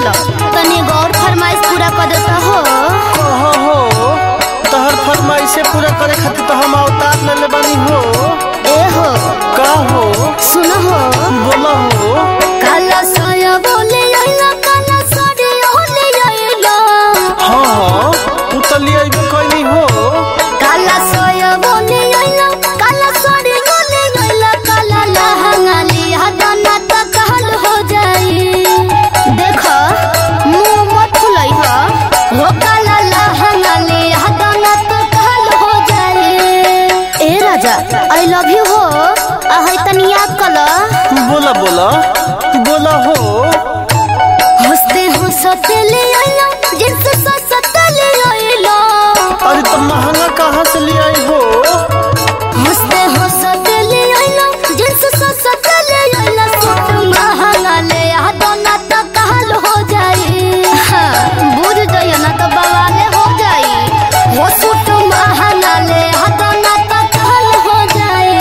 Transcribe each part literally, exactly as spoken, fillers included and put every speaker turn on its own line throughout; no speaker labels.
लो तनी गौर फरमाइश पूरा कर देता हो।
कहो हो तहर फरमाइश पूरा करे खातिर तो हम अवतार ले ले बनी हो।
ए हो
का हो
सुनो हो
बोला हो।
काला साया बोले आइला काला साड़ी ओले आइला।
हां हां तू तो ले आइबे कोई हो।
काला साया बोले आइला काला साड़ी ओले आइला काला लहंगा लिया दाना त कहल हो जाई। देखो मुंह मत खुलाई हो हो काला लहंगा लिया दाना त कहल हो जाई। ए राजा आई लव यू हो आहै तनी याद कला।
बोला बोला बोला हो।
हंसते हंसते ले आइला जिनसे सस्ता ले आइला।
अरे तो महंगा कहाँ से ले आई हो।
हंसते हंसते ले आइला जिनसे सस्ता ले आइला। सूट महंगा ले आ दोना तो कहल हो जाई। हाँ, बुझ जाइए ना तो बवाले हो जाई। वो सूट महंगा ले आ दोना तो कहल हो जाई।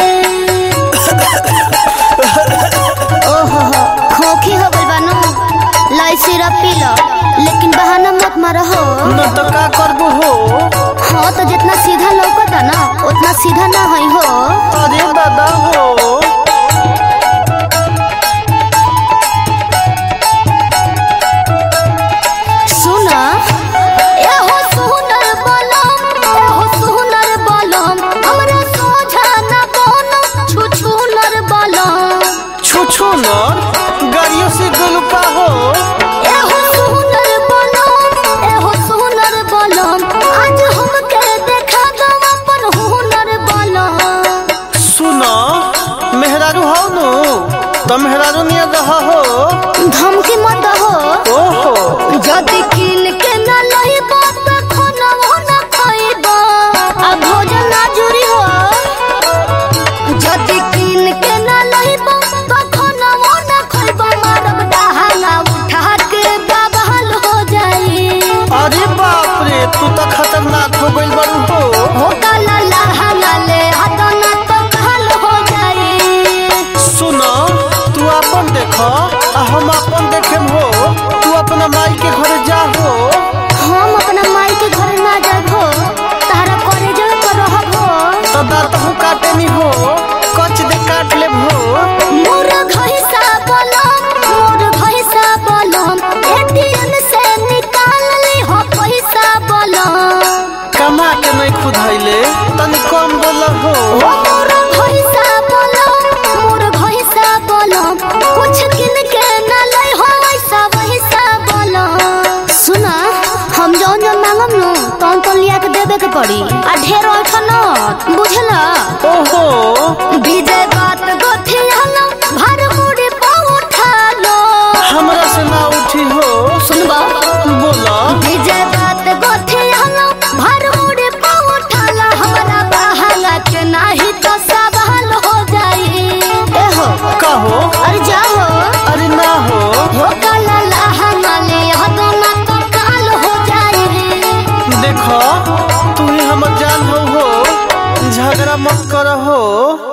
ओहो खोखी हो गइल बानू लाई सिरप पी लो लेकिन बहाना मत मारो हो।
न तो का करबो हो।
हाँ तो जितना सीधा लौकता ना उतना सीधा ना है हो।
अरे दादा हो
सुना ए हो सुनर बलम ए हो सुनर बलम हमरा सोझा ना बोनो छु छु नर बलम।
छो छो न गाड़ियों से गोलू का हो।
ए हो सुनर बलम ए हो सुनर बलम आज हमके देखा दो अपन हुनर बलम।
सुना मेहरारू हो नु तो मेहरारू नियर रहा हो।
धमकी मत हो।
ओहो
जदि किन के न लइबा त खाना न खइबा आ भोजन ना जुरी हो। जदि किन के न लइबा त खाना न खइबा मारब डहाना उठा के बवाल हो जाई।
अरे बाप रे तू तो खतरनाक हो गइल बारू हो।
हो काला लहंगा ले हदना तो कहल हो जाई।
सुना तू अपन देखो आ हम अपन देखेम हो। तू अपना माई के घरे जा हो।
हम अपना माई के घर ना जाबो तारा करे जग कर रहब हो।
तो दांत हूँ काटे नहीं हो कच दे काट ले हो।
मोर घइसा बलम मोर घइसा बलम एटीएम से निकाल ले हो पैसा बलम।
कमा के नहीं खुदाइले तनी कम बोल हो।
ओ मोर घइसा बलम मोर घइसा बलम कुछ किन के न लई हो ऐसा वैसा बलम। सुना हम जौन जौन मांगम नु तौन तौन लिया के देबे के पड़ी आ ढेर ओठन बुझला।
ओहो
विजय बात गोथियालो भर मुड़ी पाँव उठा लो।
हमरा से ना उठी हो।
सुनबा
बोला
विजय बात गोथियालो भर मुड़ी पाँव उठा लो। हमरा बहाना के नाही तो सवाल हो जाई। ए हो
का हो।
अरे जा हो
अरे ना हो
हो काला लहंगा ले हदना तो काल हो जाई।
देखो तू ही हमर जान हो हो झगड़ा मत कर हो।